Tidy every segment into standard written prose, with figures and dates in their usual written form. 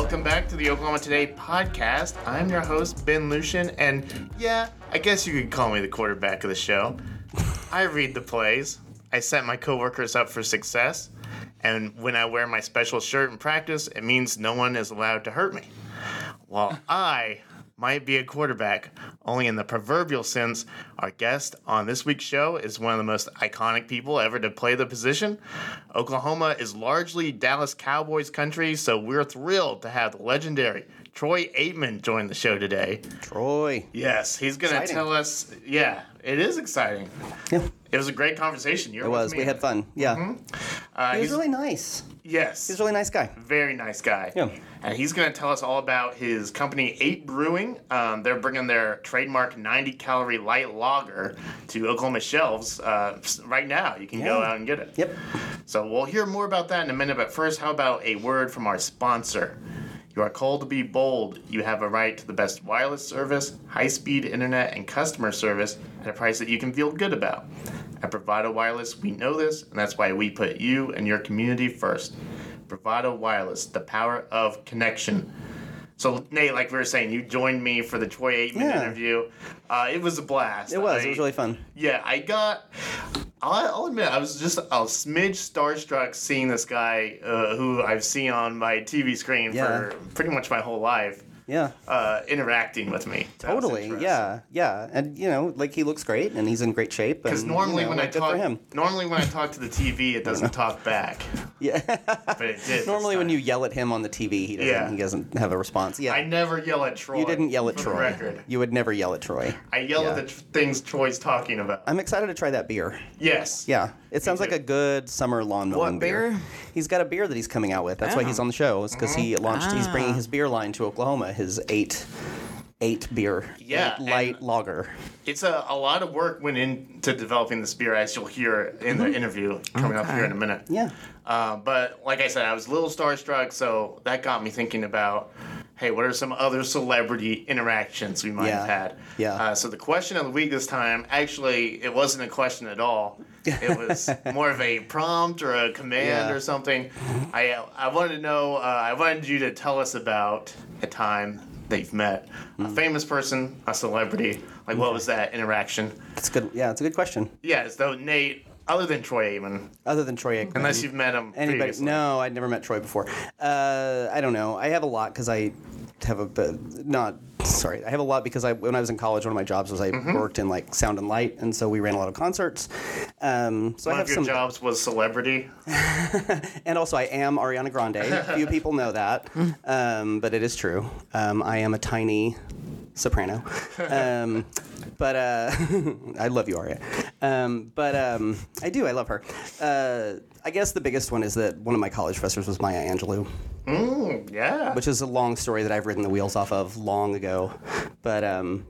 Welcome back to the Oklahoma Today podcast. I'm your host, Ben Lucian, and yeah, I guess you could call me the quarterback of the show. I read the plays, I set my coworkers up for success, and when I wear my special shirt in practice, it means no one is allowed to hurt me. While I might be a quarterback, only in the proverbial sense, our guest on this week's show is one of the most iconic people ever to play the position. Oklahoma is largely Dallas Cowboys country, so we're thrilled to have the legendary Troy Aikman join the show today. Troy. Yes, he's going to tell us. Yeah, it is exciting. Yeah. It was a great conversation. It was. We had fun. Yeah. He was really nice. Yes. He's a really nice guy. Very nice guy. Yeah. And he's going to tell us all about his company, 8 Brewing. They're bringing their trademark 90-calorie light lager to Oklahoma shelves right now. You can go out and get it. Yep. So we'll hear more about that in a minute. But first, how about a word from our sponsor? You are called to be bold. You have a right to the best wireless service, high-speed internet, and customer service at a price that you can feel good about. At Bravado Wireless, we know this, and that's why we put you and your community first. Bravado Wireless, the power of connection. So, Nate, like we were saying, you joined me for the Troy Aikman interview. It was a blast. It was really fun. Yeah, I'll admit, I was just a smidge starstruck seeing this guy who I've seen on my TV screen for pretty much my whole life. Yeah. Interacting with me. Totally. Yeah. And like he looks great and he's in great shape. Because normally when I talk to the TV, it doesn't talk back. Yeah. But it did. Normally when you yell at him on the TV, he doesn't have a response. Yeah. I never yell at Troy. You didn't yell at for Troy. The record. You would never yell at Troy. I yell at the things Troy's talking about. I'm excited to try that beer. Yes. Yeah. It sounds like a good summer lawn mowing What beer? He's got a beer that he's coming out with. That's why he's on the show. It's because he launched. He's bringing his beer line to Oklahoma. His eight beer. Yeah, Light lager. It's a lot of work went into developing this beer, as you'll hear in the interview coming up here in a minute. Yeah. But like I said, I was a little starstruck, so that got me thinking about, hey, what are some other celebrity interactions we might have had? Yeah. So the question of the week this time, actually, it wasn't a question at all. It was more of a prompt or a command or something. I wanted to know, I wanted you to tell us about a time that you've met a famous person, a celebrity. Like, what was that interaction? It's good. Yeah, it's a good question. Yeah, so Nate, other than Troy Aikman. Other than Troy Aikman. Unless you've met him previously. No, I'd never met Troy before. I don't know. I have a lot because I have I have a lot because when I was in college, one of my jobs was I worked in like sound and light, and so we ran a lot of concerts. So one of your jobs was celebrity. And also I am Ariana Grande. Few people know that, but it is true. I am a tiny soprano. But I love you, Aria. I do. I love her. I guess the biggest one is that one of my college professors was Maya Angelou. Yeah. Which is a long story that I've ridden the wheels off of long ago. But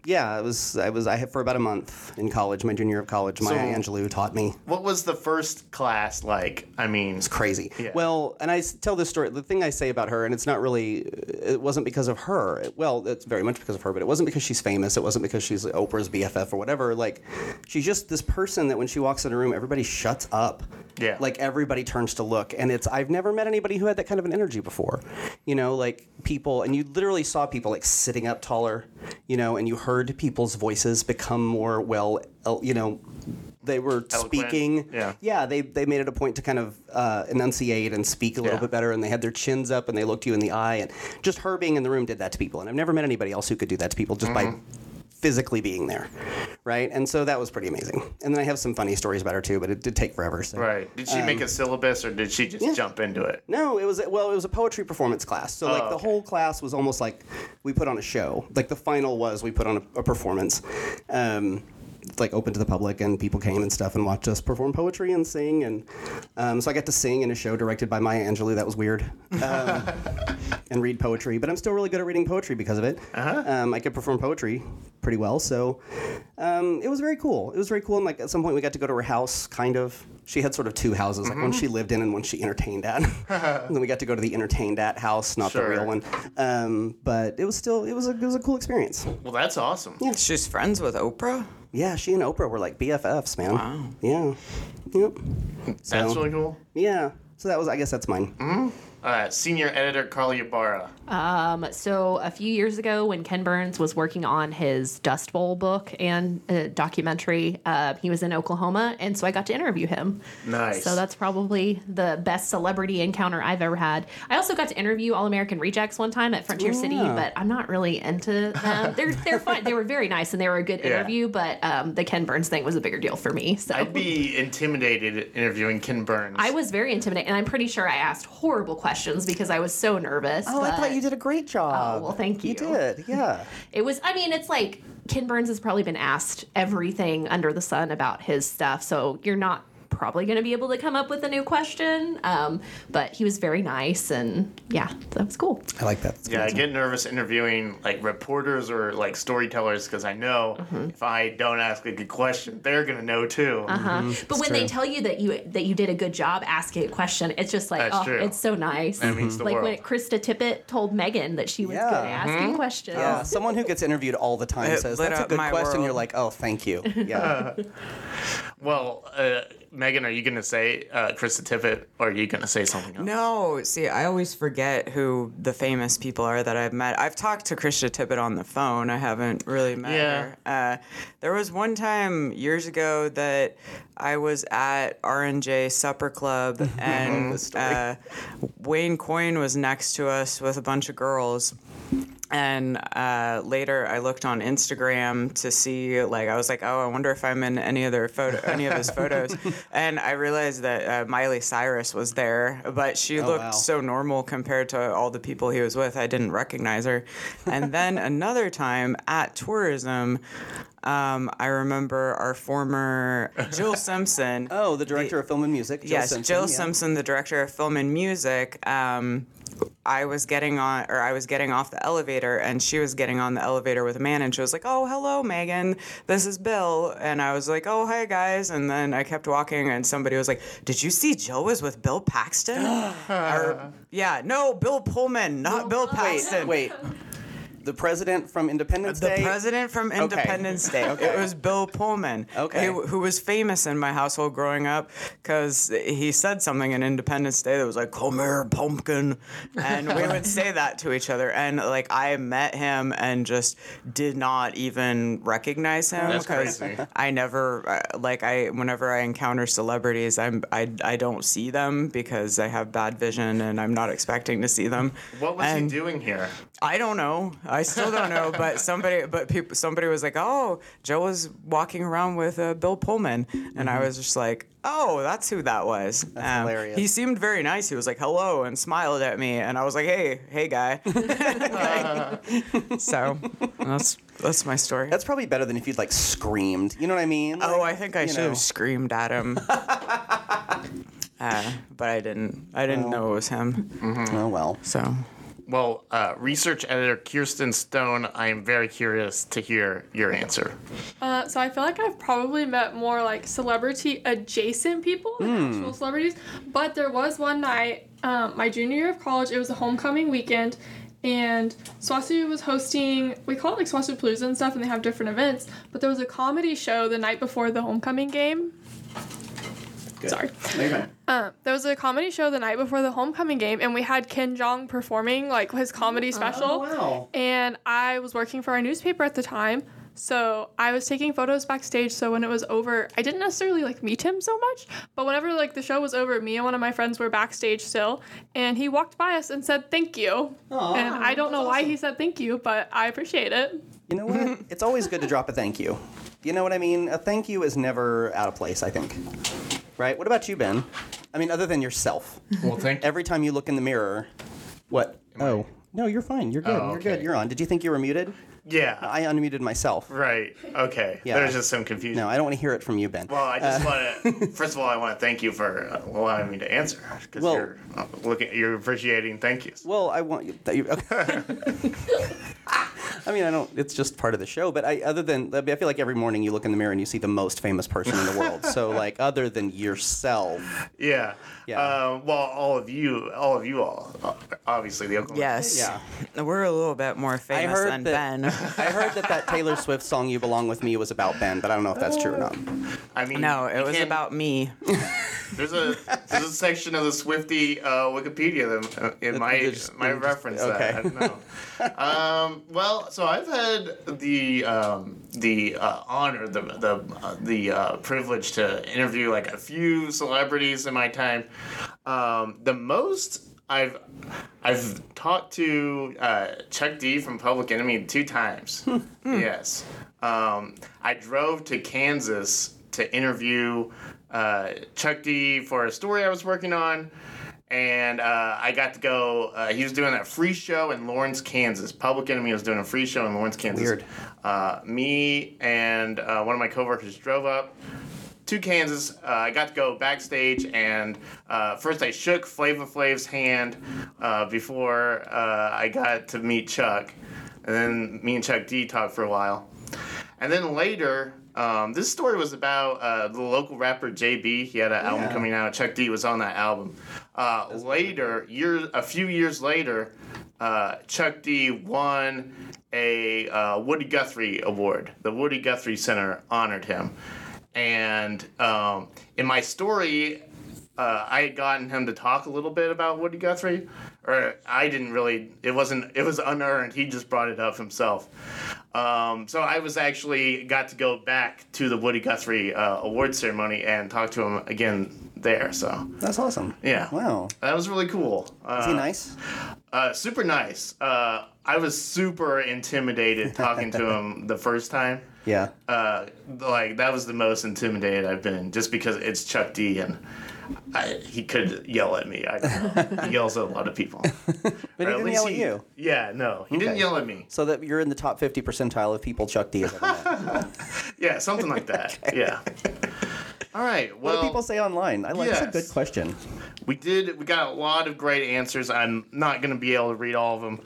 I had for about a month in college, my junior year of college, Maya Angelou taught me. What was the first class like? I mean, it's crazy. Yeah. Well, and I tell this story, the thing I say about her, and it's not really, it wasn't because of her. Well, it's very much because of her, but it wasn't because she's famous. It wasn't because she's Oprah's BFF or whatever. Like, she's just this person that when she walks in a room, everybody shuts up. Yeah. Like, everybody turns to look. And I've never met anybody who had that kind of an energy before. Like people, and you literally saw people like sitting up taller, and you heard people's voices become more, they were eloquent. Speaking. Yeah, they made it a point to kind of enunciate and speak a little bit better, and they had their chins up and they looked you in the eye, and just her being in the room did that to people. And I've never met anybody else who could do that to people just by physically being there, right? And so that was pretty amazing. And then I have some funny stories about her too, but it did take forever. So. Right. Did she make a syllabus, or did she just jump into it? No, it was a poetry performance class. So the whole class was almost like we put on a show. Like the final was we put on a performance. Like open to the public, and people came and stuff and watched us perform poetry and sing, and so I got to sing in a show directed by Maya Angelou. That was weird, and read poetry. But I'm still really good at reading poetry because of it. I could perform poetry pretty well, so it was very cool. It was very cool, and like at some point we got to go to her house. Kind of, she had sort of two houses, like one she lived in and one she entertained at. And then we got to go to the entertained at house, not the real one. But it was a cool experience. Well, that's awesome. Yeah. She's friends with Oprah? Yeah, she and Oprah were like BFFs, man. Wow. Yeah. Yep. That's really cool. Yeah. So I guess that's mine. Senior editor Carly Ibarra. So a few years ago, when Ken Burns was working on his Dust Bowl book and documentary, he was in Oklahoma, and so I got to interview him. Nice. So that's probably the best celebrity encounter I've ever had. I also got to interview All American Rejects one time at Frontier City, but I'm not really into them. They're fun. They were very nice, and they were a good interview, but the Ken Burns thing was a bigger deal for me. So I'd be intimidated interviewing Ken Burns. I was very intimidated, and I'm pretty sure I asked horrible questions because I was so nervous. Oh, I thought you did a great job. Oh, well, thank you. You did, yeah. It was, I mean, it's like Ken Burns has probably been asked everything under the sun about his stuff, so you're not probably going to be able to come up with a new question. But he was very nice, and yeah, that was cool. I like that. That's Yeah, I good. get nervous interviewing like reporters or like storytellers because I know if I don't ask a good question, they're gonna know too. But when they tell you that you did a good job asking a question, it's just like, That's true. it's so nice. That means the like world. when Krista Tippett told Megan that she was Yeah. good at asking questions. Yeah, someone who gets interviewed all the time It says, lit that's a up good my question. world. You're like, oh, thank you. Yeah. Well, Megan, are you gonna say Krista Tippett, or are you gonna say something else? No, see, I always forget who the famous people are that I've met. I've talked to Krista Tippett on the phone. I haven't really met her. There was one time years ago that I was at R&J Supper Club, and Wayne Coyne was next to us with a bunch of girls. And later, I looked on Instagram to see, like, I was like, oh, I wonder if I'm in any of his photos. And I realized that Miley Cyrus was there, but she looked so normal compared to all the people he was with. I didn't recognize her. And then another time at Tourism, I remember our former Jill Simpson. Oh, the director of film and music. Jill Yes, Simpson, Jill Simpson, the director of film and music. I was getting off the elevator, and she was getting on the elevator with a man, and she was like, oh, hello, Megan, this is Bill. And I was like, oh, hey, guys. And then I kept walking, and somebody was like, did you see Jill was with Bill Paxton? No, Bill Pullman, not Bill Paxton. Wait. The president from Independence The Day? president from Independence Day. It was Bill Pullman, who was famous in my household growing up because he said something in Independence Day that was like, come here, pumpkin. And we would say that to each other. And, like, I met him and just did not even recognize him. That's because crazy. I never, whenever I encounter celebrities, I don't see them because I have bad vision and I'm not expecting to see them. What was he doing here? I don't know. I still don't know. But somebody was like, "Oh, Joe was walking around with Bill Pullman," and I was just like, "Oh, that's who that was." That's hilarious. He seemed very nice. He was like, "Hello," and smiled at me, and I was like, "Hey, guy." So that's my story. That's probably better than if you'd, like, screamed. You know what I mean? Like, I think I should have screamed at him. But I didn't. I didn't know it was him. Oh, well. So. Well, research editor Kirsten Stone, I am very curious to hear your answer. So I feel like I've probably met more like celebrity adjacent people than actual celebrities. But there was one night, my junior year of college, it was a homecoming weekend, and SWASU was hosting, we call it like SWASU Palooza and stuff, and they have different events. But there was a comedy show the night before the homecoming game. Good. Sorry. Okay. There was a comedy show the night before the homecoming game, and we had Ken Jeong performing like his comedy special. Oh, wow. And I was working for our newspaper at the time, so I was taking photos backstage. So when it was over, I didn't necessarily like meet him so much, but whenever like the show was over, me and one of my friends were backstage still, and he walked by us and said thank you. Aw, and I don't know why he said thank you, but I appreciate it. You know what? It's always good to drop a thank you. You know what I mean? A thank you is never out of place, I think. Right? What about you, Ben? I mean, other than yourself. Well, thank you. Every time you look in the mirror, what? No, you're fine. You're good. Oh, You're good. okay. You're on. Did you think you were muted? Yeah. I unmuted myself. Right. Okay. Yeah. There's just some confusion. No, I don't want to hear it from you, Ben. Well, I just want to. First of all, I want to thank you for allowing me to answer because Well- you're appreciating thank yous. Well, I want you. I mean, I don't. It's just part of the show. But I feel like every morning you look in the mirror and you see the most famous person in the world. So, like, other than yourself. Yeah. Yeah. Well, all of you, obviously the Oklahoma. Yes. Yeah. We're a little bit more famous than Ben. I heard that Taylor Swift song "You Belong with Me" was about Ben, but I don't know if that's true or not. I mean, No, it you was can't- about me. There's a section of the Swifty Wikipedia in my reference. Okay. That I don't know. Well, so I've had the honor, the privilege to interview like a few celebrities in my time. The most I've talked to Chuck D from Public Enemy 2 times. Yes. I drove to Kansas to interview Chuck D for a story I was working on, and I got to go. He was doing a free show in Lawrence, Kansas. Public Enemy was doing a free show in Lawrence, Kansas. Weird. Me and one of my coworkers drove up to Kansas. I got to go backstage, and first I shook Flava Flav's hand before I got to meet Chuck. And then me and Chuck D talked for a while. And then later, this story was about the local rapper JB. He had an album coming out. Chuck D was on that album. Later, a few years later, Chuck D won a Woody Guthrie Award. The Woody Guthrie Center honored him. And in my story, I had gotten him to talk a little bit about Woody Guthrie, or I didn't really. It was unearned. He just brought it up himself. So I was actually got to go back to the Woody Guthrie award ceremony and talk to him again there. So That's awesome. yeah, Wow. that was really cool. Is he nice? Super nice. I was super intimidated talking to him the first time. Yeah. Like that was the most intimidated I've been, just because it's Chuck D and he could yell at me. I don't know. He yells at a lot of people. But he didn't yell at you. Yeah, no, he didn't Okay. yell at me. So that you're in the top 50 percentile of people Chuck D has ever met. Yeah, something like that. Yeah. All right. What Well, do people say online? That's a yes. good question. we got a lot of great answers. I'm not going to be able to read all of them,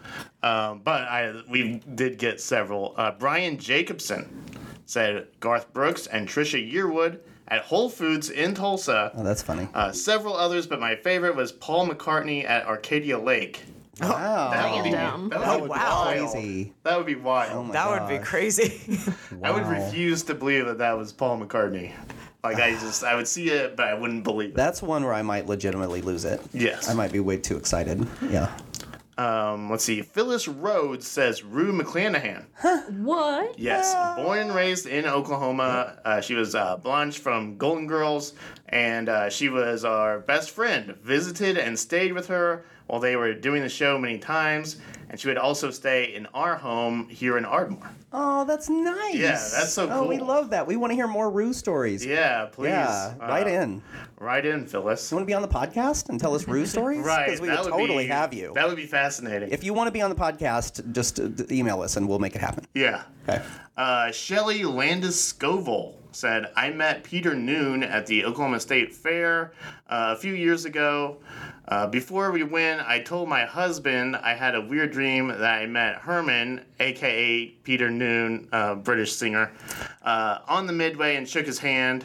but we did get several. Brian Jacobson said Garth Brooks and Trisha Yearwood at Whole Foods in Tulsa. Oh, that's funny. Several others, but my favorite was Paul McCartney at Arcadia Lake. Wow. That would be, down. that would be wow. wild. Crazy. That would be wild. Oh my That would be gosh. crazy. I would Wow. refuse to believe that was Paul McCartney. Like I would see it, but I wouldn't believe it. That's one where I might legitimately lose it. Yes. I might be way too excited. Yeah. Let's see. Phyllis Rhodes says Rue McClanahan. What? Yes, born and raised in Oklahoma. She was Blanche from Golden Girls, and she was our best friend. Visited and stayed with her while they were doing the show many times, and she would also stay in our home here in Ardmore. Oh, that's nice. Yeah, that's so Oh, we cool. love that. We want to hear more Rue stories. Yeah, please. Yeah, write in. Write in, Phyllis. You want to be on the podcast and tell us Rue stories? Right. Because we that would would totally be, have you. That would be fascinating. If you want to be on the podcast, just email us and we'll make it happen. Yeah. Okay. Shelley Landis Scoville said, I met Peter Noon at the Oklahoma State Fair a few years ago. Before we went, I told my husband I had a weird dream that I met Herman, a.k.a. Peter Noon, British singer, on the Midway and shook his hand.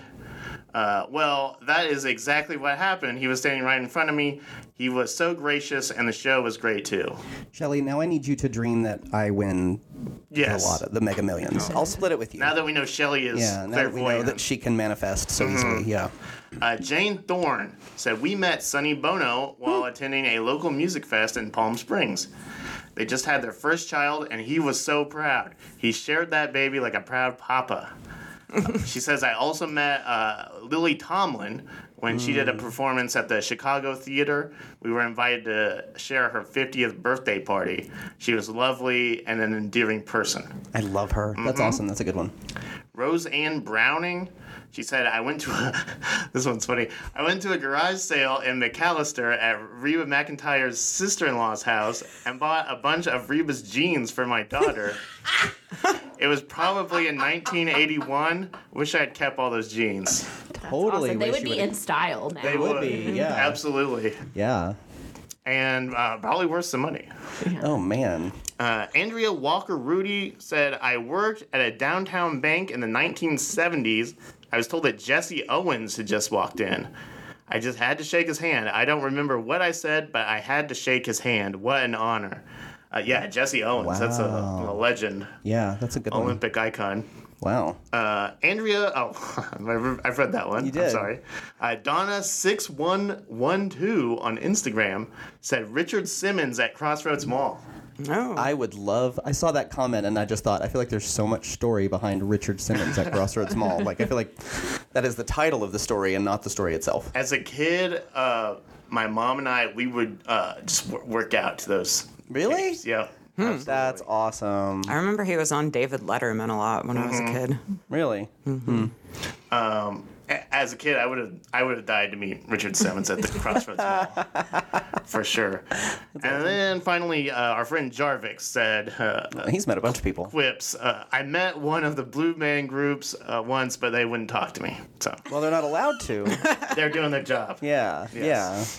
Well, that is exactly what happened. He was standing right in front of me. He was so gracious, and the show was great, too. Shelley, now I need you to dream that I win Yes. a lot of the Mega Millions. I'll split it with you. Now that we know Shelley is yeah, now that we know clairvoyant. that she can manifest so easily. Yeah. Jane Thorne said, we met Sonny Bono while attending a local music fest in Palm Springs. They just had their first child, and he was so proud. He shared that baby like a proud papa. She says, I also met Lily Tomlin when she did a performance at the Chicago Theater. We were invited to share her 50th birthday party. She was lovely and an endearing person. I love her. That's awesome. That's a good one. Rose Ann Browning, she said, I went to this one's funny. I went to a garage sale in McAllister at Reba McEntire's sister-in-law's house and bought a bunch of Reba's jeans for my daughter. It was probably in 1981. Wish I'd kept all those jeans. Totally. Awesome. They wish would you be in style now. They would be, yeah. Absolutely. Yeah. And probably worth some money. Oh, man. Andrea Walker Rudy said, I worked at a downtown bank in the 1970s. I was told that Jesse Owens had just walked in. I just had to shake his hand. I don't remember what I said, but I had to shake his hand. What an honor. Yeah, Jesse Owens. That's a legend. Yeah, that's a good one. Olympic icon. Wow. Andrea, I've read that one. You did. I'm sorry. Donna6112 on Instagram said Richard Simmons at Crossroads Mall. No. I saw that comment and I just thought, I feel like there's so much story behind Richard Simmons at Crossroads Mall. Like, I feel like that is the title of the story and not the story itself. As a kid, my mom and I, we would just work out to those. Really? Tapes. Yeah. That's awesome. I remember he was on David Letterman a lot when I was a kid. Really? As a kid, I would have died to meet Richard Simmons at the Crossroads Mall, for sure. And then finally, our friend Jarvik said, He's met a bunch of people. quips. I met one of the Blue Man groups once, but they wouldn't talk to me. So Well, they're not allowed to. they're doing their job. Yeah. Yes.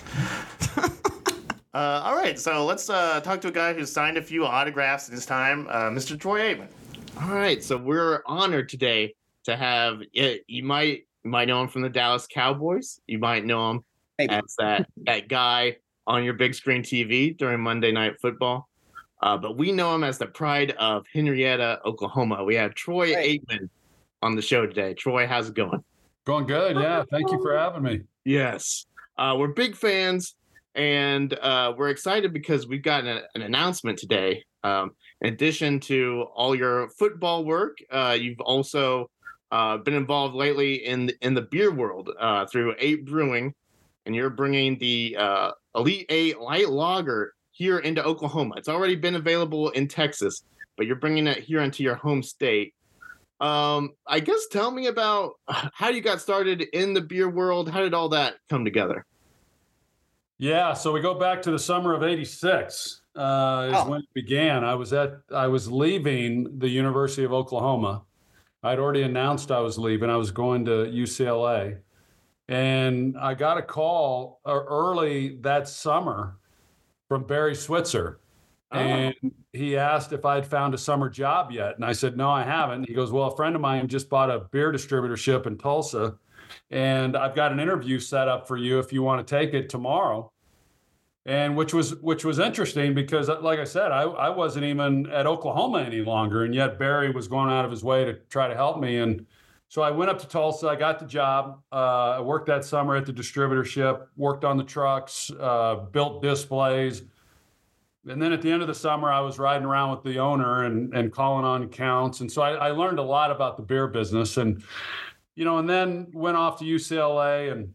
All right, so let's talk to a guy who's signed a few autographs in his time, Mr. Troy Aikman. All right, so we're honored today to have. You might know him from the Dallas Cowboys. You might know him as that guy on your big screen TV during Monday Night Football. But we know him as the pride of Henrietta, Oklahoma. We have Troy Aikman on the show today. Troy, how's it going? Going good, yeah. Thank you for having me. Yes. We're big fans, and we're excited because we've got an announcement today. In addition to all your football work, you've also been involved lately in the beer world through 8 Brewing, and you're bringing the Elite 8 Light Lager here into Oklahoma. It's already been available in Texas, but you're bringing it here into your home state. I guess tell me about how you got started in the beer world. How did all that come together? Yeah, so we go back to the summer of '86 when it began. I was leaving the University of Oklahoma. I'd already announced I was leaving. I was going to UCLA. And I got a call early that summer from Barry Switzer. And he asked if I'd found a summer job yet. And I said, no, I haven't. He goes, well, a friend of mine just bought a beer distributorship in Tulsa. And I've got an interview set up for you if you want to take it tomorrow. And which was interesting because, like I said, I wasn't even at Oklahoma any longer. And yet Barry was going out of his way to try to help me. And so I went up to Tulsa. I got the job. I worked that summer at the distributorship, worked on the trucks, built displays. And then at the end of the summer, I was riding around with the owner and calling on accounts. And so I learned a lot about the beer business. And, and then went off to UCLA and,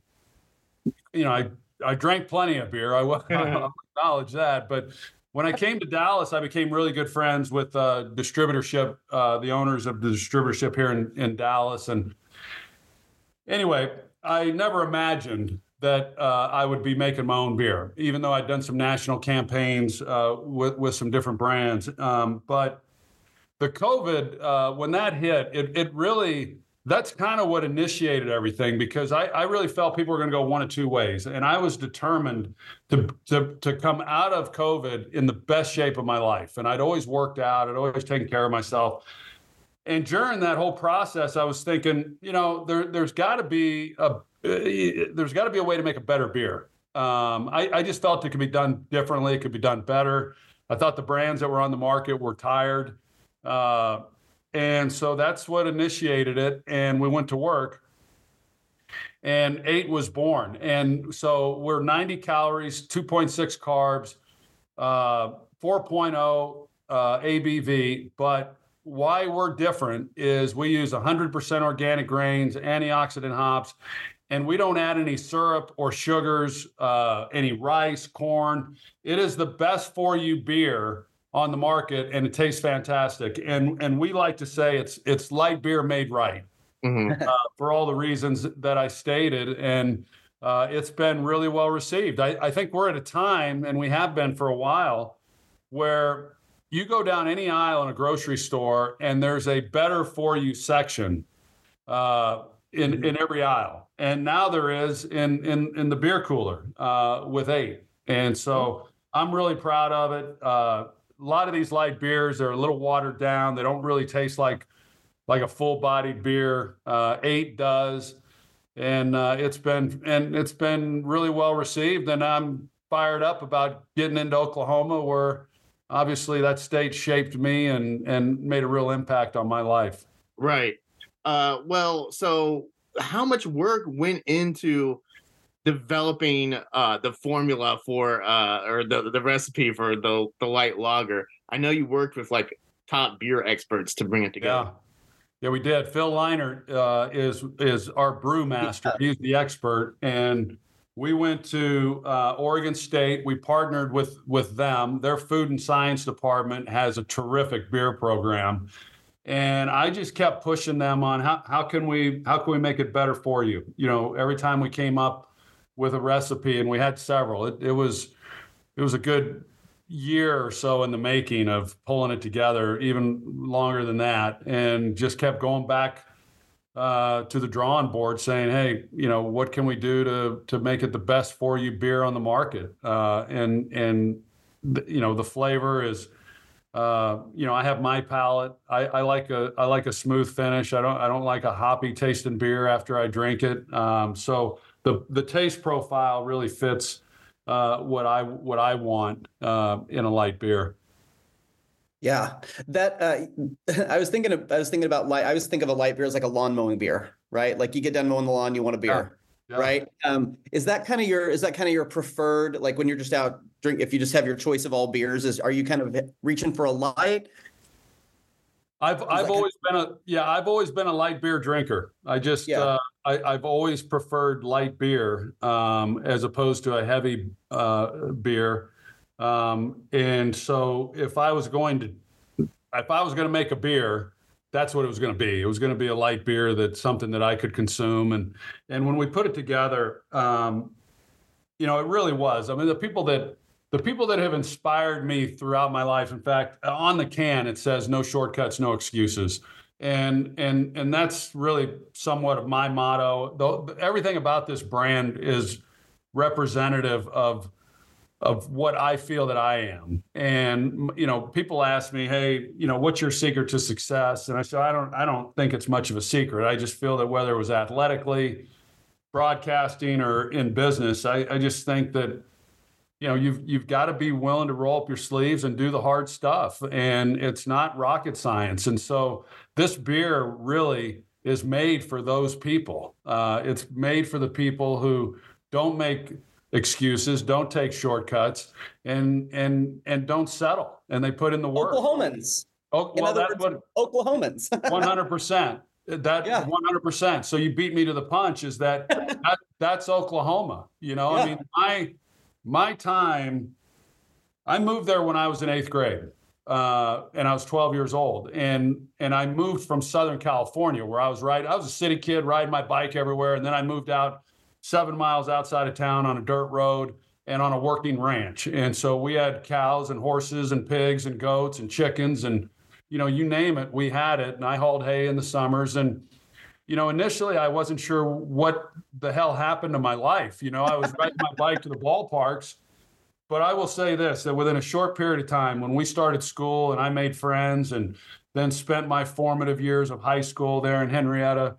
I drank plenty of beer. I will acknowledge that. But when I came to Dallas, I became really good friends with distributorship, the owners of the distributorship here in Dallas. And anyway, I never imagined that I would be making my own beer, even though I'd done some national campaigns with some different brands. But the COVID, when that hit, it really... That's kind of what initiated everything because I really felt people were going to go one of two ways. And I was determined to come out of COVID in the best shape of my life. And I'd always worked out. I'd always taken care of myself. And during that whole process, I was thinking, there's got to be a way to make a better beer. I just felt it could be done differently. It could be done better. I thought the brands that were on the market were tired. And so that's what initiated it. And we went to work and 8 was born. And so we're 90 calories, 2.6 carbs, 4.0 ABV. But why we're different is we use 100% organic grains, antioxidant hops, and we don't add any syrup or sugars, any rice, corn. It is the best for you beer on the market, and it tastes fantastic. And we like to say it's light beer made right, for all the reasons that I stated. And it's been really well received. I think we're at a time, and we have been for a while, where you go down any aisle in a grocery store, and there's a better for you section in every aisle. And now there is in the beer cooler with 8. And so I'm really proud of it. A lot of these light beers are a little watered down. They don't really taste like a full-bodied beer. 8 does, and it's been really well received. And I'm fired up about getting into Oklahoma, where obviously that state shaped me and made a real impact on my life. Right. Well, so how much work went into developing the formula for or the recipe for the light lager? I know you worked with like top beer experts to bring it together. Yeah, we did. Phil Leinert is our brewmaster. He's the expert, and we went to Oregon State. We partnered with them. Their food and science department has a terrific beer program, and I just kept pushing them on how can we make it better for you. You know, every time we came up with a recipe, and we had several. It was a good year or so in the making of pulling it together, even longer than that, and just kept going back to the drawing board saying, hey, you know, what can we do to make it the best for you beer on the market? And you know, the flavor is, you know, I have my palate. I like a smooth finish. I don't like a hoppy tasting beer after I drink it. So the taste profile really fits what I want in a light beer. Yeah, that I was thinking of a light beer as like a lawn mowing beer, right? Like you get done mowing the lawn, you want a beer, yeah. Right? Is that kind of your preferred, like when you're just out if you just have your choice of all beers, are you kind of reaching for a light? I've always been a light beer drinker. I've always preferred light beer as opposed to a heavy beer. And so if I was going to make a beer, that's what it was going to be. It was going to be a light beer that's something that I could consume. And when we put it together, you know, it really was. I mean, the people that have inspired me throughout my life. In fact, on the can, it says no shortcuts, no excuses. And that's really somewhat of my motto. Though everything about this brand is representative of what I feel that I am. And, you know, people ask me, hey, you know, what's your secret to success? And I said, I don't think it's much of a secret. I just feel that whether it was athletically, broadcasting, or in business, I just think that, you know, you've got to be willing to roll up your sleeves and do the hard stuff. And it's not rocket science. And so this beer really is made for those people. It's made for the people who don't make excuses, don't take shortcuts, and don't settle. And they put in the work. Oklahomans. Oh, well, that's what Oklahomans. 100%. That 100%. So you beat me to the punch. Is that's Oklahoma? You know, I mean, my time. I moved there when I was in 8th grade, and I was 12 years old, and I moved from Southern California, where I was a city kid riding my bike everywhere, and then I moved out 7 miles outside of town on a dirt road and on a working ranch. And so we had cows and horses and pigs and goats and chickens and, you know, you name it, we had it. And I hauled hay in the summers. And, you know, initially I wasn't sure what the hell happened to my life. You know, I was riding my bike to the ballparks. But I will say this, that within a short period of time, when we started school and I made friends and then spent my formative years of high school there in Henrietta,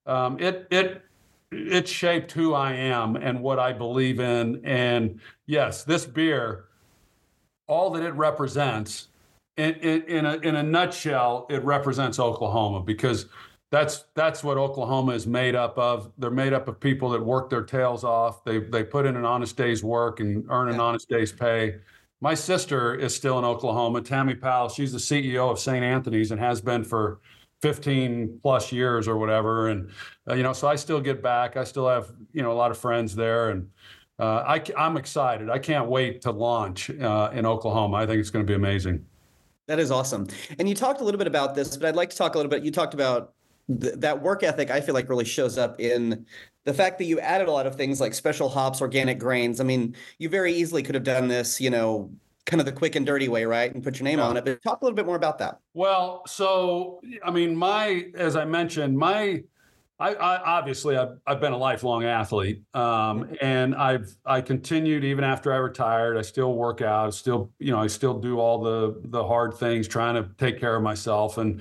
it shaped who I am and what I believe in. And yes, this beer, all that it represents, in a nutshell, it represents Oklahoma, because that's what Oklahoma is made up of. They're made up of people that work their tails off. They put in an honest day's work and earn an honest day's pay. My sister is still in Oklahoma, Tammy Powell. She's the CEO of St. Anthony's and has been for 15 plus years or whatever. And, you know, so I still get back. I still have, you know, a lot of friends there, and I'm excited. I can't wait to launch in Oklahoma. I think it's going to be amazing. That is awesome. And you talked a little bit about this, but I'd like to talk a little bit. You talked about that work ethic. I feel like really shows up in the fact that you added a lot of things like special hops, organic grains. I mean, you very easily could have done this, you know, kind of the quick and dirty way, right? And put your name on it. But talk a little bit more about that. Well, so, I mean, as I mentioned, I obviously I've been a lifelong athlete, and I continued even after I retired. I still work out. I still do all the hard things, trying to take care of myself. And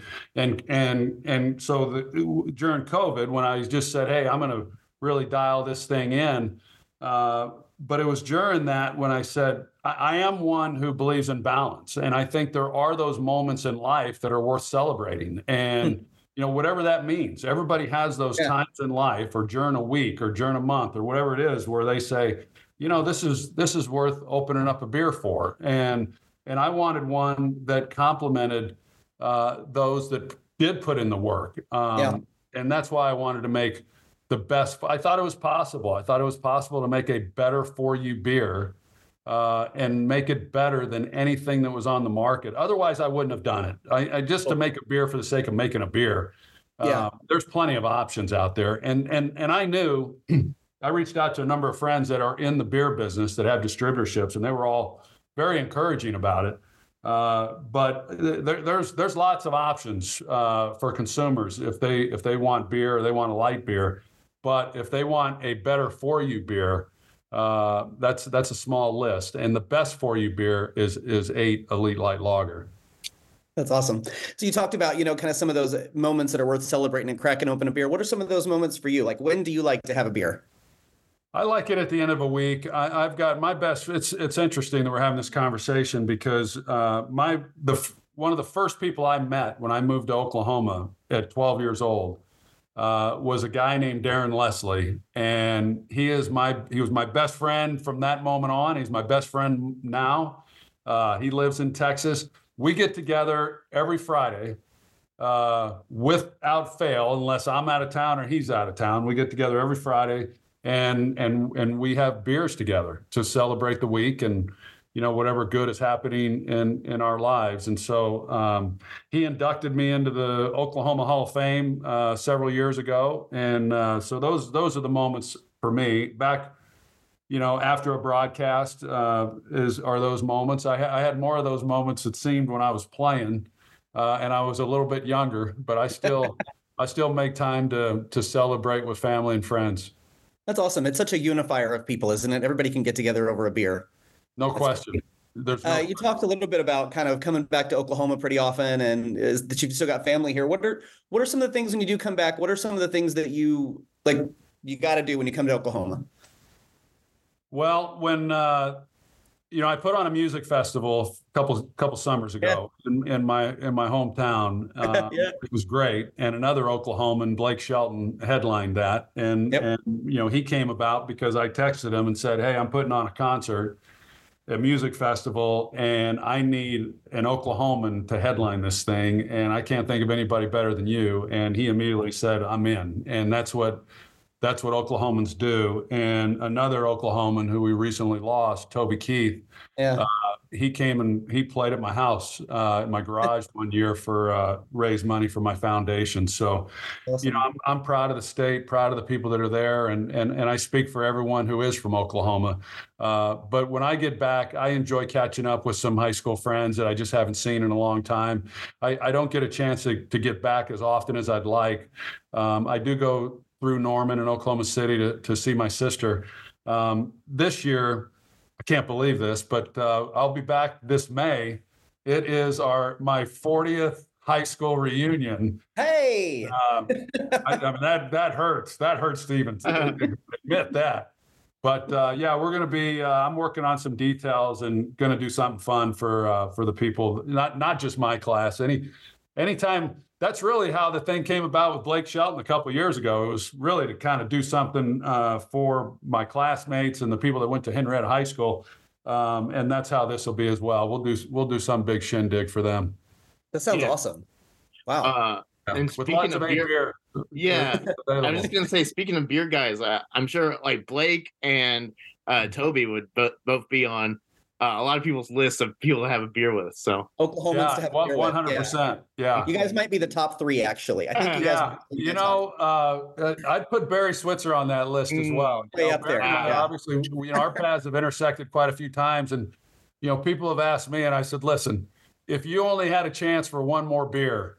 so during COVID, when I just said, hey, I'm going to really dial this thing in. But it was during that when I said, I am one who believes in balance. And I think there are those moments in life that are worth celebrating. And whatever that means. Everybody has those times in life, or during a week, or during a month, or whatever it is, where they say, this is worth opening up a beer for. And I wanted one that complemented those that did put in the work. And that's why I wanted to make the best. I thought it was possible. I thought it was possible to make a better for you beer and make it better than anything that was on the market. Otherwise, I wouldn't have done it. I just to make a beer for the sake of making a beer. There's plenty of options out there. And I knew, I reached out to a number of friends that are in the beer business that have distributorships, and they were all very encouraging about it. But there's lots of options for consumers if they want beer or they want a light beer. But if they want a better for you beer, that's a small list. And the best for you beer is 8 Elite Light Lager. That's awesome. So you talked about, kind of some of those moments that are worth celebrating and cracking open a beer. What are some of those moments for you? Like, when do you like to have a beer? I like it at the end of a week. I've got my best. It's interesting that we're having this conversation because one of the first people I met when I moved to Oklahoma at 12 years old was a guy named Darren Leslie, and he was my best friend from that moment on. He's my best friend now. He lives in Texas. We get together every Friday without fail, unless I'm out of town or he's out of town. We get together every Friday. And we have beers together to celebrate the week and, whatever good is happening in our lives. And so he inducted me into the Oklahoma Hall of Fame several years ago. And so those are the moments for me. Back, after a broadcast are those moments. I had more of those moments, it seemed, when I was playing and I was a little bit younger, but I still make time to celebrate with family and friends. That's awesome. It's such a unifier of people, isn't it? Everybody can get together over a beer. No question. You talked a little bit about kind of coming back to Oklahoma pretty often, and that you've still got family here. What are some of the things when you do come back? What are some of the things that you got to do when you come to Oklahoma? Well, when I put on a music festival a couple summers ago in my hometown. It was great, and another Oklahoman, Blake Shelton, headlined that, and he came about because I texted him and said, "Hey, I'm putting on a concert, a music festival, and I need an Oklahoman to headline this thing, and I can't think of anybody better than you." And he immediately said, "I'm in," and that's what Oklahomans do. And another Oklahoman who we recently lost, Toby Keith, he came and he played at my house, in my garage one year for raise money for my foundation. So, awesome. I'm proud of the state, proud of the people that are there, and I speak for everyone who is from Oklahoma. But when I get back, I enjoy catching up with some high school friends that I just haven't seen in a long time. I don't get a chance to get back as often as I'd like. I do go through Norman and Oklahoma City to see my sister. This year, I can't believe this, but I'll be back this May. It is my 40th high school reunion. Hey! I mean, that hurts. That hurts to even admit that. But we're going to be. I'm working on some details and going to do something fun for the people, not just my class. Anytime. That's really how the thing came about with Blake Shelton a couple of years ago. It was really to kind of do something for my classmates and the people that went to Henrietta High School, and that's how this will be as well. We'll do some big shindig for them. That sounds awesome. Wow. And speaking of beer, I'm just gonna say, speaking of beer guys, I'm sure like Blake and Toby would both be on a lot of people's lists of people to have a beer with. So Oklahomans to have a beer 100%. Yeah. You guys might be the top 3, actually. I think you guys. I'd put Barry Switzer on that list as well. Way up there. Obviously, our paths have intersected quite a few times, and people have asked me, and I said, listen, if you only had a chance for one more beer,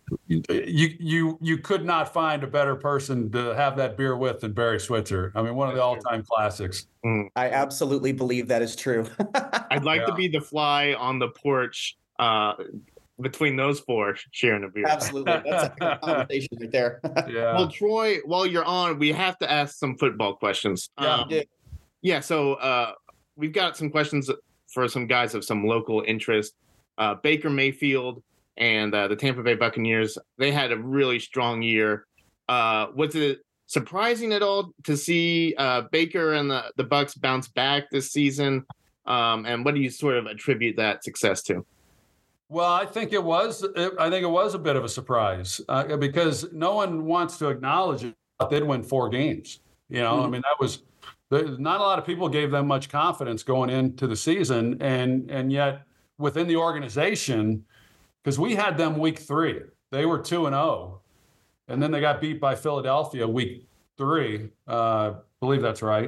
you could not find a better person to have that beer with than Barry Switzer. I mean, one of the all-time classics. I absolutely believe that is true. I'd like to be the fly on the porch between those four sharing a beer. Absolutely. That's a conversation right there. Yeah. Well, Troy, while you're on, we have to ask some football questions. So we've got some questions for some guys of some local interest. Baker Mayfield and the Tampa Bay Buccaneers. They had a really strong year. Was it surprising at all to see Baker and the Bucs bounce back this season? And what do you sort of attribute that success to? Well, I think it was a bit of a surprise because no one wants to acknowledge it. They'd win 4 games. I mean, not a lot of people gave them much confidence going into the season, and yet within the organization, because we had them week 3, they were 2-0, and then they got beat by Philadelphia week 3. I believe that's right,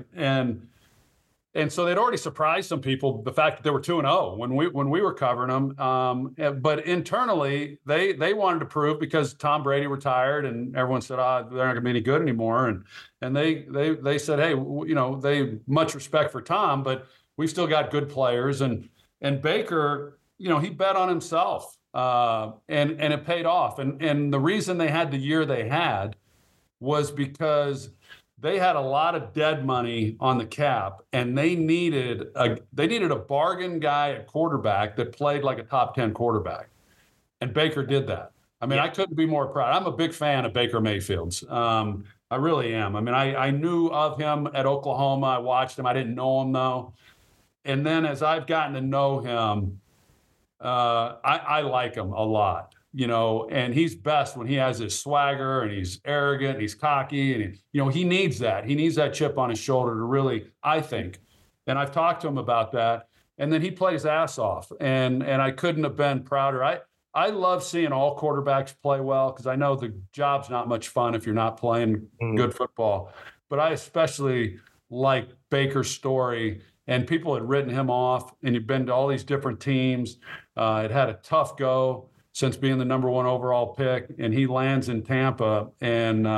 and so they'd already surprised some people, the fact that they were 2-0 when we were covering them. But internally, they wanted to prove, because Tom Brady retired and everyone said, they're not going to be any good anymore. And they said, hey, they much respect for Tom, but we've still got good players. And Baker, he bet on himself, and it paid off. And the reason they had the year they had was because they had a lot of dead money on the cap, and they needed a bargain guy at quarterback that played like a top 10 quarterback. And Baker did that. I mean, I couldn't be more proud. I'm a big fan of Baker Mayfield's. I really am. I mean, I knew of him at Oklahoma. I watched him. I didn't know him, though. And then as I've gotten to know him, I like him a lot. And he's best when he has his swagger and he's arrogant, and he's cocky, and he needs that. He needs that chip on his shoulder to really, I think. And I've talked to him about that. And then he plays ass off, and I couldn't have been prouder. I love seeing all quarterbacks play well, because I know the job's not much fun if you're not playing good football. But I especially like Baker's story, and people had written him off, and he'd been to all these different teams. It had a tough go since being the number 1 overall pick, and he lands in Tampa, and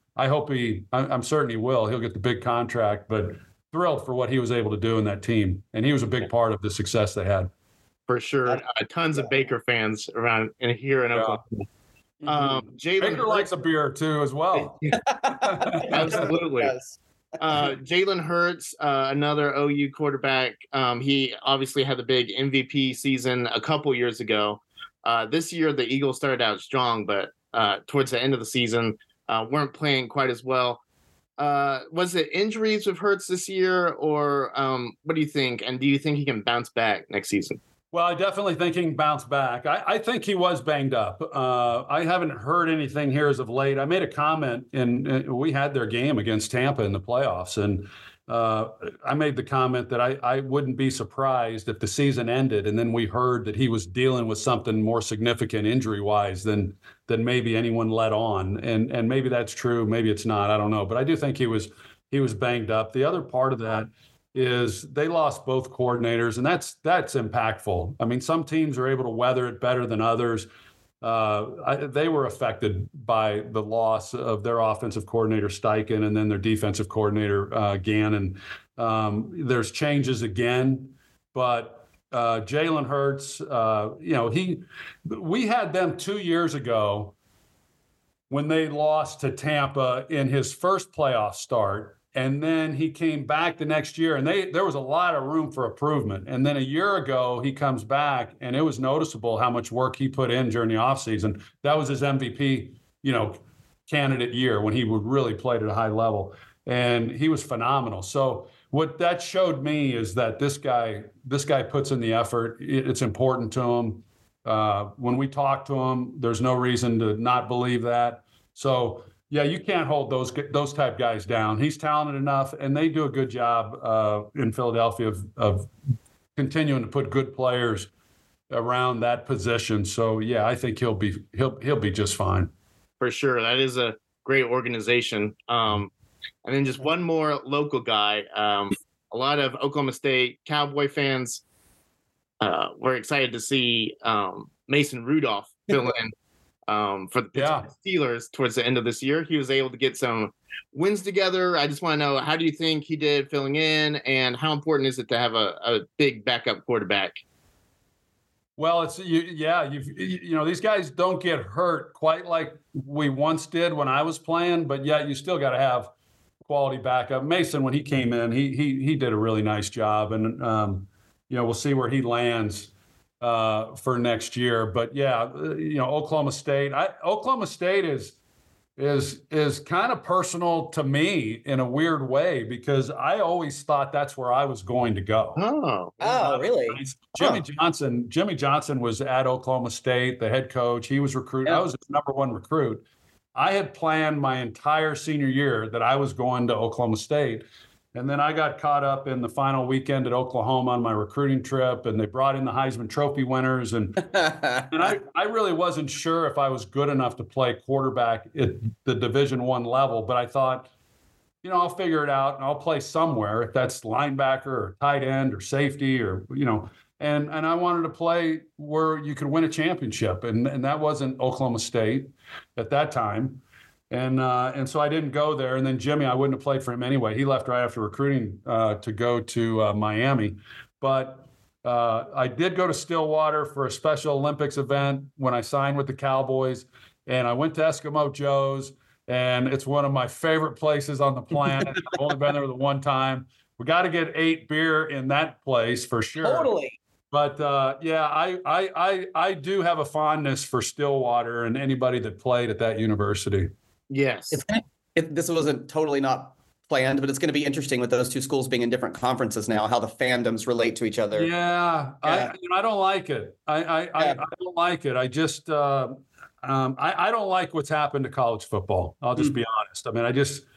I'm certain he will. He'll get the big contract, but thrilled for what he was able to do in that team, and he was a big part of the success they had. For sure, tons of Baker fans around here in Oklahoma. Baker likes a beer too, as well. Absolutely. Jalen Hurts, another OU quarterback. He obviously had the big MVP season a couple years ago. This year, the Eagles started out strong, but towards the end of the season, weren't playing quite as well. Was it injuries with Hurts this year, or what do you think? And do you think he can bounce back next season? Well, I definitely think he can bounce back. I think he was banged up. I haven't heard anything here as of late. I made a comment, we had their game against Tampa in the playoffs, and I made the comment that I wouldn't be surprised if the season ended and then we heard that he was dealing with something more significant injury-wise than maybe anyone let on. And maybe that's true, maybe it's not, I don't know. But I do think he was banged up. The other part of that is they lost both coordinators, and that's impactful. I mean, some teams are able to weather it better than others. They were affected by the loss of their offensive coordinator, Steichen, and then their defensive coordinator, Gannon. There's changes again, but Jalen Hurts, we had them 2 years ago when they lost to Tampa in his first playoff start. And then he came back the next year, and there was a lot of room for improvement. And then a year ago, he comes back, and it was noticeable how much work he put in during the offseason. That was his MVP, candidate year when he would really played at a high level. And he was phenomenal. So what that showed me is that this guy puts in the effort. It's important to him. When we talk to him, there's no reason to not believe that. So yeah, you can't hold those type guys down. He's talented enough, and they do a good job in Philadelphia of continuing to put good players around that position. So yeah, I think he'll be just fine. For sure, that is a great organization. And then just one more local guy. A lot of Oklahoma State Cowboy fans were excited to see Mason Rudolph fill in. For the Pittsburgh Steelers towards the end of this year. He was able to get some wins together. I just want to know, how do you think he did filling in, and how important is it to have a big backup quarterback? Well, these guys don't get hurt quite like we once did when I was playing, but yet you still got to have quality backup. Mason, when he came in, he did a really nice job, and we'll see where he lands for next year. But yeah, Oklahoma State. Oklahoma State is kind of personal to me in a weird way because I always thought that's where I was going to go. Oh, really? Jimmy Johnson was at Oklahoma State, the head coach. He was recruited. I was his number one recruit. I had planned my entire senior year that I was going to Oklahoma State. And then I got caught up in the final weekend at Oklahoma on my recruiting trip, and they brought in the Heisman Trophy winners. And I really wasn't sure if I was good enough to play quarterback at the Division I level, but I thought, I'll figure it out and I'll play somewhere, if that's linebacker or tight end or safety or, and I wanted to play where you could win a championship. And that wasn't Oklahoma State at that time. And so I didn't go there. And then Jimmy, I wouldn't have played for him anyway. He left right after recruiting to go to Miami. But I did go to Stillwater for a Special Olympics event when I signed with the Cowboys. And I went to Eskimo Joe's. And it's one of my favorite places on the planet. I've only been there the one time. We got to get 8 beer in that place for sure. Totally. But I do have a fondness for Stillwater and anybody that played at that university. Yes. This wasn't totally not planned, but it's going to be interesting with those two schools being in different conferences now, how the fandoms relate to each other. Yeah. I don't like it. I don't like it. I just I don't like what's happened to college football. I'll just be honest. I mean,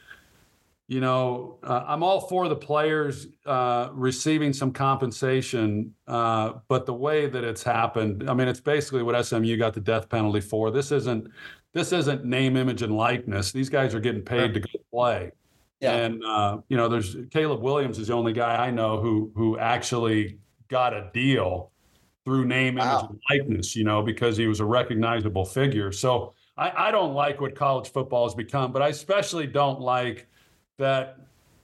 I'm all for the players receiving some compensation, but the way that it's happened, I mean, it's basically what SMU got the death penalty for. This isn't name, image, and likeness. These guys are getting paid to go play. Yeah. And there's Caleb Williams is the only guy I know who actually got a deal through name, image, and likeness, because he was a recognizable figure. So I don't like what college football has become, but I especially don't like that,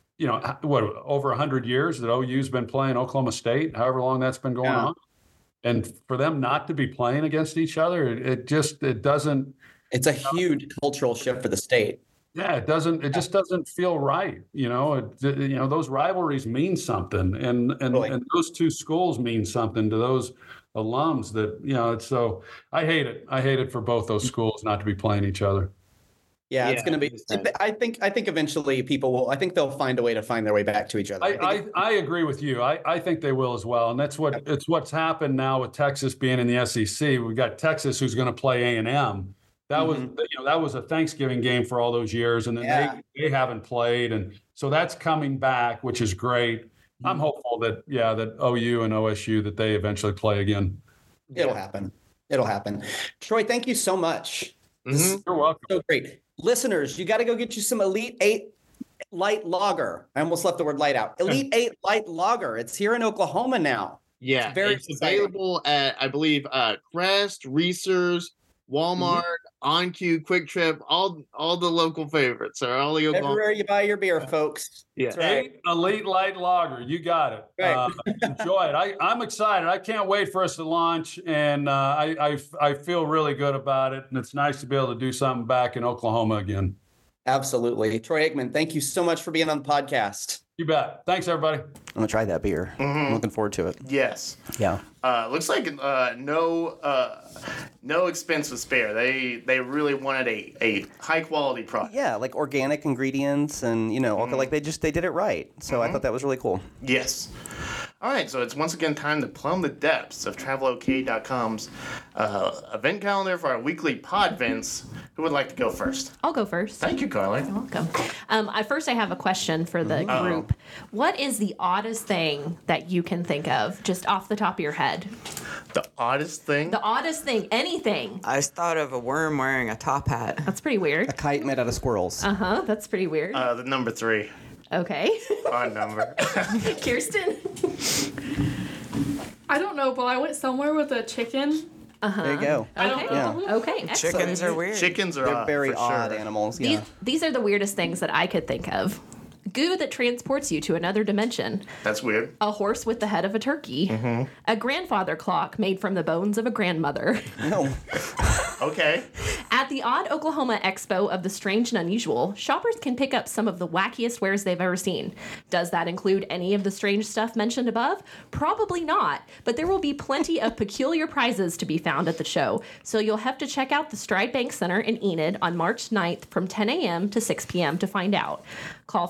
over 100 years that OU's been playing Oklahoma State, however long that's been going on. And for them not to be playing against each other, it doesn't. It's a huge cultural shift for the state. Yeah, it just doesn't feel right. Those rivalries mean something, and those two schools mean something to those alums that, so I hate it. I hate it for both those schools not to be playing each other. Yeah, it's going to be. I think eventually people will. I think they'll find a way to find their way back to each other. I agree with you. I think they will as well, and that's what's happened now with Texas being in the SEC. We've got Texas who's going to play A&M. That was a Thanksgiving game for all those years, and then they haven't played, and so that's coming back, which is great. I'm hopeful that OU and OSU that they eventually play again. It'll happen. Troy, thank you so much. You're welcome. So great. Listeners, you got to go get you some Elite 8 Light Lager. I almost left the word light out. Elite 8 Light Lager. It's here in Oklahoma now. Yeah, it's available at, I believe, Crest, Reese's, Walmart, OnQ, Quick Trip, all the local favorites are all the Oklahoma. Everywhere you buy your beer, folks. Yeah, that's right. Elite Light Lager, you got it. Right. Enjoy it. I'm excited. I can't wait for us to launch, and I feel really good about it. And it's nice to be able to do something back in Oklahoma again. Absolutely, Troy Aikman. Thank you so much for being on the podcast. You bet. Thanks, everybody. I'm gonna try that beer. I'm looking forward to it. Yes. Yeah. Looks like no expense was spared. They really wanted a high quality product. Yeah, like organic ingredients and they did it right. So I thought that was really cool. Yes. All right, so it's once again time to plumb the depths of TravelOK.com's event calendar for our weekly pod events. Who would like to go first? I'll go first. Thank you, Carly. You're welcome. First, I have a question for the group. What is the oddest thing that you can think of, just off the top of your head? The oddest thing? The oddest thing, anything. I just thought of a worm wearing a top hat. That's pretty weird. A kite made out of squirrels. That's pretty weird. The number 3. Okay. Odd number. Kirsten? I don't know, but I went somewhere with a chicken. There you go. I don't know. Yeah. Okay. Excellent. Chickens are weird. Chickens are They're very odd sure. animals. Yeah. These are the weirdest things that I could think of. Goo that transports you to another dimension. That's weird. A horse with the head of a turkey. A grandfather clock made from the bones of a grandmother. No. Okay. At the Odd Oklahoma Expo of the Strange and Unusual, shoppers can pick up some of the wackiest wares they've ever seen. Does that include any of the strange stuff mentioned above? Probably not, but there will be plenty of peculiar prizes to be found at the show, so you'll have to check out the Stride Bank Center in Enid on March 9th from 10 a.m. to 6 p.m. to find out. Call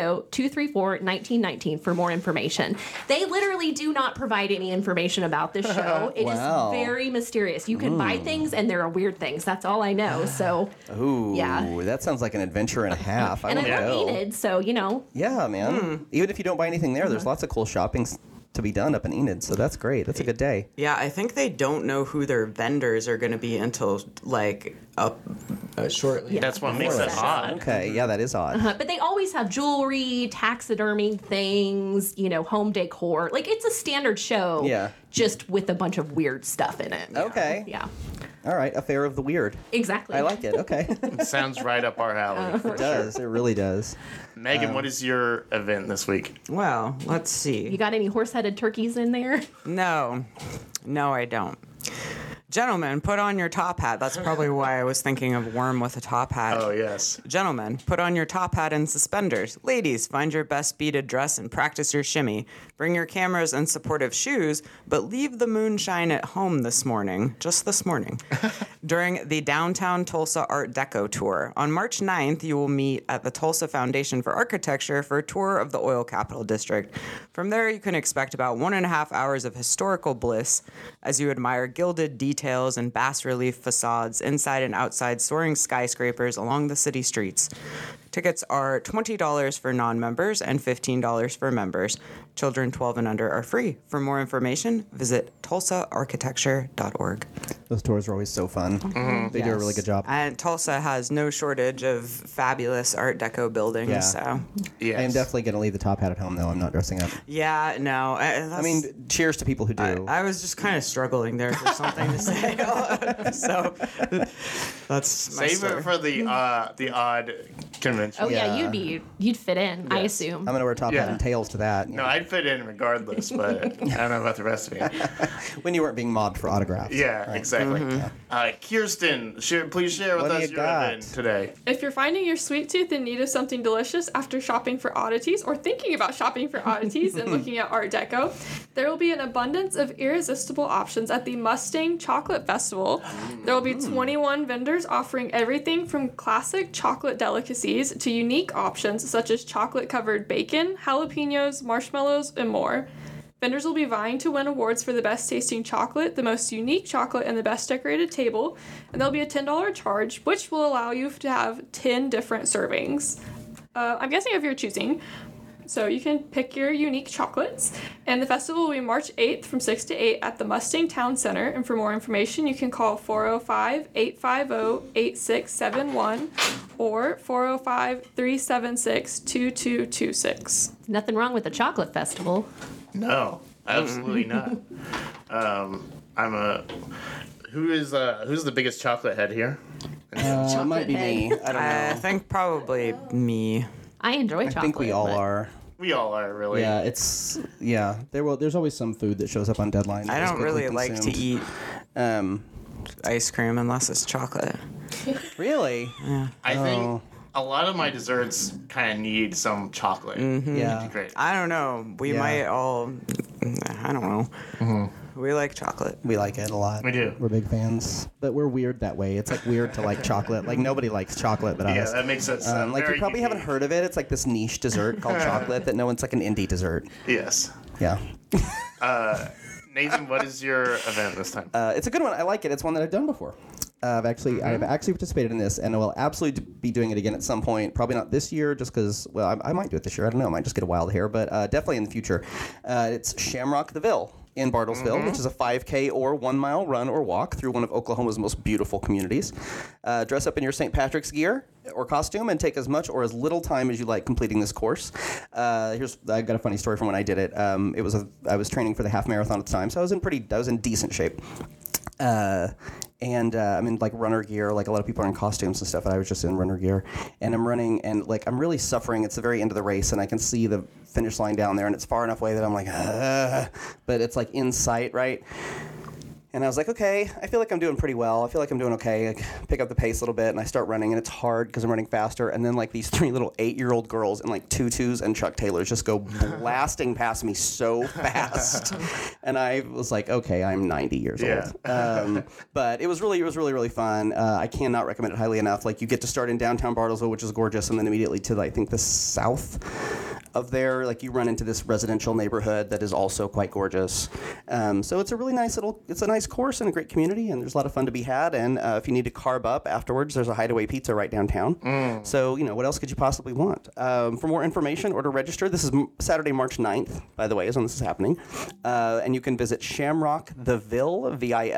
580-234-1919 for more information. They literally do not provide any information about this show. It Wow. is very mysterious. You can buy things, and there are weird things. That's all I know. So, Ooh, yeah. that sounds like an adventure and a half. And I want to love go. Enid, so, you know. Yeah, man. Even if you don't buy anything there's lots of cool shopping to be done up in Enid, so that's great. That's a good day. Yeah, I think they don't know who their vendors are going to be until like up shortly. That's what makes it odd. Okay, yeah, that is odd. But they always have jewelry, taxidermy things, you know, home decor. Like, it's a standard show. Yeah. Just with a bunch of weird stuff in it. Okay. Yeah. All right, a fair of the weird. Exactly. I like it. Okay. It sounds right up our alley. It does. It really does. Megan, what is your event this week? Well, let's see. You got any horse-headed turkeys in there? No, I don't. Gentlemen, put on your top hat. That's probably why I was thinking of worm with a top hat. Oh, yes. Gentlemen, put on your top hat and suspenders. Ladies, find your best beaded dress and practice your shimmy. Bring your cameras and supportive shoes, but leave the moonshine at home this morning, just this morning, during the Downtown Tulsa Art Deco Tour. On March 9th, you will meet at the Tulsa Foundation for Architecture for a tour of the Oil Capital District. From there, you can expect about 1.5 hours of historical bliss as you admire gilded details and bas-relief facades inside and outside soaring skyscrapers along the city streets. Tickets are $20 for non-members and $15 for members. Children 12 and under are free. For more information, visit tulsaarchitecture.org. Those tours are always so fun. They do a really good job. And Tulsa has no shortage of fabulous Art Deco buildings. Yeah. So, Yes. I am definitely going to leave the top hat at home, though. I'm not dressing up. yeah, no. I mean, cheers to people who do. I was just kind of struggling there for something to say. So that's my Save story. it for the odd convention. Oh, yeah, Yeah. you'd fit in, I Yes. assume. I'm going to wear a top Yeah. hat and tails to that. No, I'd fit in regardless, but I don't know about the rest of you. When you weren't being mobbed for autographs. Yeah, Right. exactly. Kirsten, please share with What do us you your got? event today. If you're finding your sweet tooth in need of something delicious after shopping for oddities or thinking about shopping for oddities and looking at Art Deco, there will be an abundance of irresistible options at the Mustang Chocolate Festival. There will be 21 vendors offering everything from classic chocolate delicacies to unique options such as chocolate-covered bacon, jalapenos, marshmallows, and more. Vendors will be vying to win awards for the best tasting chocolate, the most unique chocolate, and the best decorated table. And there'll be a $10 charge, which will allow you to have 10 different servings. I'm guessing of your choosing. So you can pick your unique chocolates. And the festival will be March 8th from 6 to 8 at the Mustang Town Center. And for more information, you can call 405-850-8671 or 405-376-2226. Nothing wrong with the chocolate festival. No, absolutely not. Who's the biggest chocolate head here? It might be me. I don't I know. think probably me. I enjoy chocolate. I think we all but- are. We all are really. Yeah, there's always some food that shows up on deadline. I that is don't quickly really like to consumed. eat Um, ice cream unless it's chocolate. really? I Oh. think a lot of my desserts kind of need some chocolate. Yeah. Great. I don't know. We Yeah. might all. I don't know. We like chocolate. We like it a lot. We do. We're big fans, but we're weird that way. It's like weird to like chocolate. Like nobody likes chocolate but Yeah, us. that makes us Like you very probably haven't unique. heard of it. It's like this niche dessert called chocolate that no one's like an indie dessert. Yes. Yeah. Nathan, what is your event this time? It's a good one. I like it. It's one that I've done before. I've actually participated in this, and I will absolutely be doing it again at some point. Probably not this year, just because. Well, I might do it this year. I don't know. I might just get a wild hair, but definitely in the future. It's Shamrock the Ville in Bartlesville, which is a 5K or 1 mile run or walk through one of Oklahoma's most beautiful communities. Dress up in your St. Patrick's gear or costume and take as much or as little time as you like completing this course. I got a funny story from when I did it. I was training for the half marathon at the time, so I was in decent shape. And I'm in like runner gear, like a lot of people are in costumes and stuff, and I was just in runner gear. And I'm running, and like I'm really suffering. It's the very end of the race, and I can see the finish line down there, and it's far enough away that I'm like, but it's like in sight, right? And I was like, okay, I feel like I'm doing pretty well. I feel like I'm doing okay. I pick up the pace a little bit, and I start running, and it's hard because I'm running faster. And then, like, these 3 little 8-year-old girls in, like, tutus and Chuck Taylors just go blasting past me so fast. And I was like, okay, I'm 90 years old. But it was really fun. I cannot recommend it highly enough. Like, you get to start in downtown Bartlesville, which is gorgeous, and then immediately to, I think, the south of there, like, you run into this residential neighborhood that is also quite gorgeous. So it's a really nice course and a great community, and there's a lot of fun to be had. And if you need to carb up afterwards, there's a Hideaway Pizza right downtown. So, what else could you possibly want? For more information or to register, this is Saturday, March 9th, by the way, is when this is happening. And you can visit ShamrockTheVille,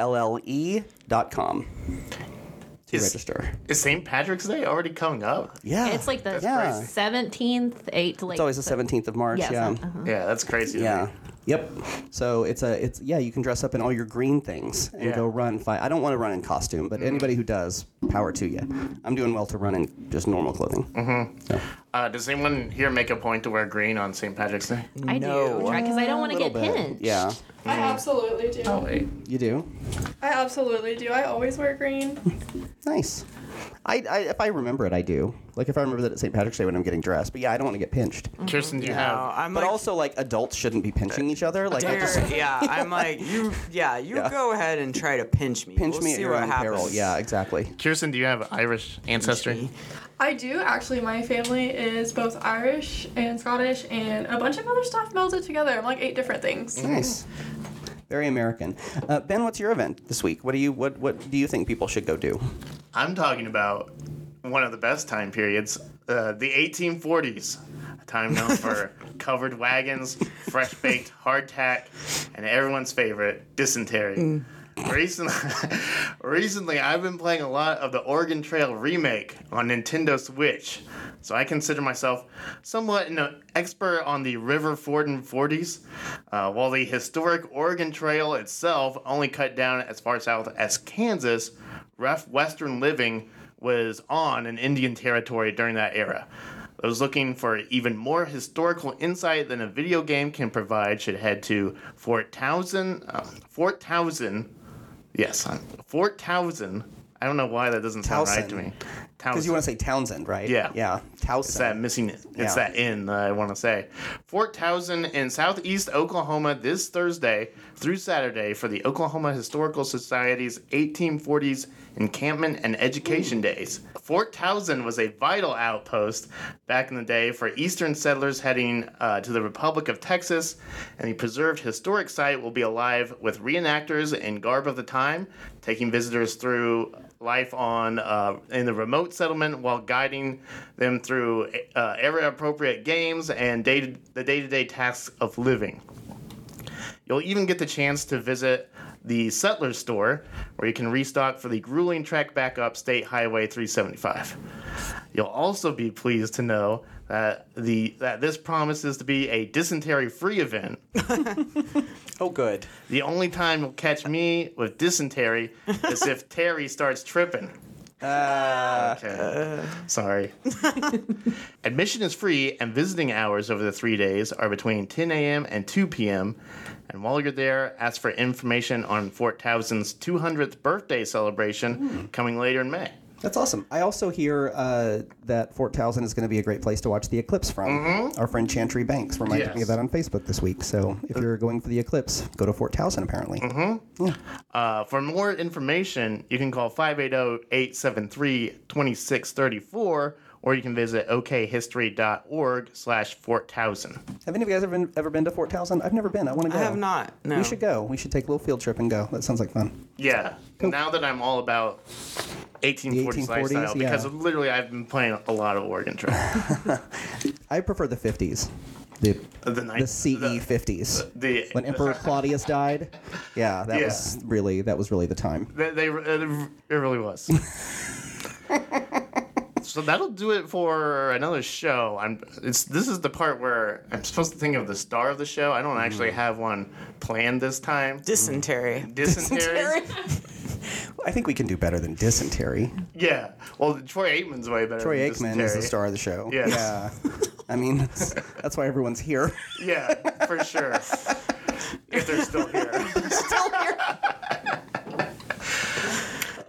VILLE.com. Register. Is St. Patrick's Day already coming up? Yeah. It's like the 17th, 8th to like. It's always the 17th of March, Yeah, that's crazy. Yeah. Yep. So it's you can dress up in all your green things and go run. I don't want to run in costume, but anybody who does, power to you. I'm doing well to run in just normal clothing. So. Does anyone here make a point to wear green on St. Patrick's Day? I do, because I don't want to get pinched. Yeah. I absolutely do. Oh, wait. You do? I absolutely do. I always wear green. Nice. I if I remember it, I do. Like, if I remember that at St. Patrick's Day when I'm getting dressed. But yeah, I don't want to get pinched. Kirsten, do you have... But also, like, adults shouldn't be pinching each other. Like, I'm like, you go ahead and try to pinch me. Pinch we'll me see at your what own happens. peril. Yeah, exactly. Kirsten, do you have Irish ancestry? I do, actually. My family is both Irish and Scottish and a bunch of other stuff melded together. I'm like 8 different things. Nice. Very American. Ben, what's your event this week? What do you think people should go do? I'm talking about one of the best time periods, the 1840s, a time known for covered wagons, fresh-baked hardtack, and everyone's favorite, dysentery. Recently, I've been playing a lot of the Oregon Trail remake on Nintendo Switch, so I consider myself somewhat an expert on the river fording 40s, while the historic Oregon Trail itself only cut down as far south as Kansas. Rough Western living was on in Indian Territory during that era. Those looking for even more historical insight than a video game can provide should head to Fort Townsend. Yes, Fort Townsend. I don't know why that doesn't sound right to me. Because you want to say Townsend, right? Yeah. Yeah, Townsend. It's that missing. It's that in I want to say. Fort Townsend in southeast Oklahoma this Thursday through Saturday for the Oklahoma Historical Society's 1840s Encampment and Education Days. Fort Townsend was a vital outpost back in the day for Eastern settlers heading to the Republic of Texas, and the preserved historic site will be alive with reenactors in garb of the time, taking visitors through life on in the remote settlement while guiding them through era-appropriate games and the day-to-day tasks of living. You'll even get the chance to visit the Settler's Store, where you can restock for the grueling trek back up State Highway 375. You'll also be pleased to know that this promises to be a dysentery-free event. Oh, good. The only time you'll catch me with dysentery is if Terry starts tripping. Okay. Sorry. Admission is free, and visiting hours over the 3 days are between 10 a.m. and 2 p.m. And while you're there, ask for information on Fort Townsend's 200th birthday celebration coming later in May. That's awesome. I also hear that Fort Townsend is going to be a great place to watch the eclipse from. Our friend Chantry Banks reminded me of that on Facebook this week. So if you're going for the eclipse, go to Fort Townsend, apparently. For more information, you can call 580-873-2634, or you can visit okhistory.org/Fort Townsend. Have any of you guys ever been to Fort Townsend? I've never been. I want to go. I have not. No. We should go. We should take a little field trip and go. That sounds like fun. Yeah. Now that I'm all about 1840s lifestyle, because literally I've been playing a lot of Oregon Trail. I prefer the 50s. The CE 50s. When Emperor Claudius died. Yeah, that was really the time. It really was. So that'll do it for another show. This is the part where I'm supposed to think of the star of the show. I don't actually have one planned this time. Dysentery. I think we can do better than dysentery. Yeah. Well, Troy Aikman's way better. Troy Aikman is the star of the show. Yes. Yeah. I mean, that's why everyone's here. Yeah, for sure. If they're still here. Still here.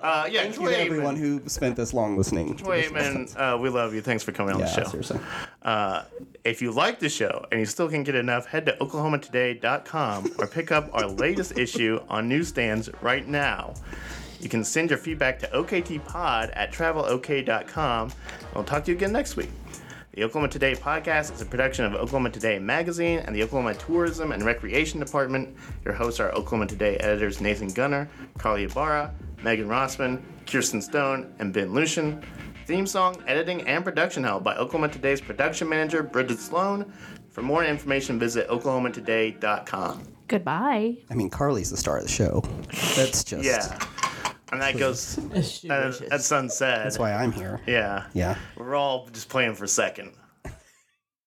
Thank you to everyone who spent this long listening. Troy Aikman, we love you. Thanks for coming on the show. Seriously. If you like the show and you still can't get enough, head to oklahomatoday.com or pick up our latest issue on newsstands right now. You can send your feedback to oktpod@travelok.com. We'll talk to you again next week. The Oklahoma Today podcast is a production of Oklahoma Today magazine and the Oklahoma Tourism and Recreation Department. Your hosts are Oklahoma Today editors Nathan Gunner, Carly Ibarra, Megan Rossman, Kirsten Stone, and Ben Lucian. Theme song, editing, and production help by Oklahoma Today's production manager, Bridget Sloan. For more information, visit oklahomatoday.com. Goodbye. I mean, Carly's the star of the show. That's just... Yeah. And that goes, that's unsaid. That's why I'm here. Yeah. Yeah. We're all just playing for second.